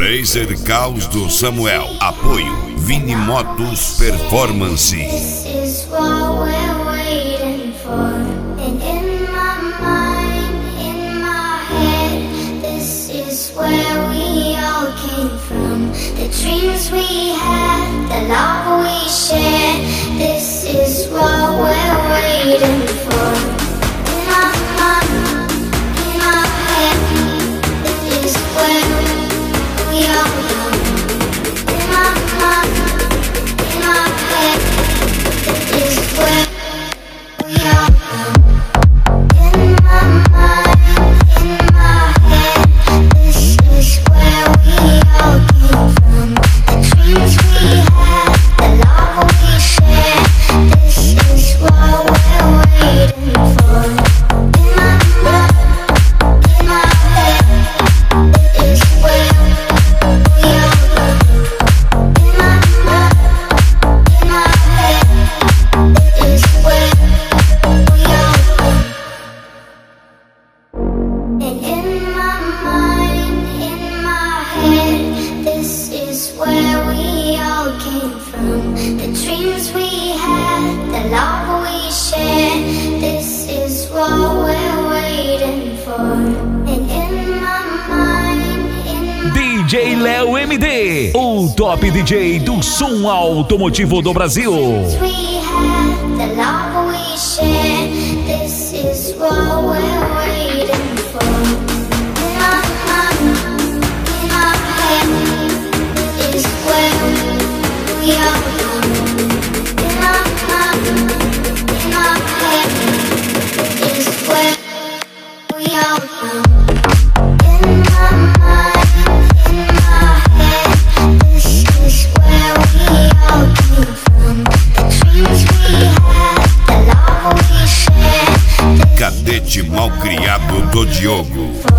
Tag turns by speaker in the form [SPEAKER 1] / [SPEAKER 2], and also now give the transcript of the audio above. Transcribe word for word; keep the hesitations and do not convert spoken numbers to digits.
[SPEAKER 1] Razer Caos do Samuel. Apoio Vini Motos Performance.
[SPEAKER 2] This is what we're waiting for. And in my mind, in my head, this is where we all came from. The dreams we had, the love we shared. This is what we're waiting for. In my mind, in my head, this is where we all come. In my mind, in my head, this is where we all come. In my mind, in my head, this is where we all came from. The dreams we had, the love we shared. This is what we're waiting for. In my mind, in my head, this is where we all come. In my mind, in my head, this is where we all come. And in my mind, in my head, this is where we all came from. The dreams we had, the love we shared. This is what we're waiting for. And in my mind, in my
[SPEAKER 3] D J Léo M D, o top D J do som automotivo do Brasil.
[SPEAKER 2] we had, the love we shared. This is what we're waiting for. In my mind, in my head, this is where we all come. In my mind, in my head, this is where we all come. In my mind, in my head, this is where we all came from. The dreams we had, the love we shared.
[SPEAKER 1] Cadete Malcriado do Diogo.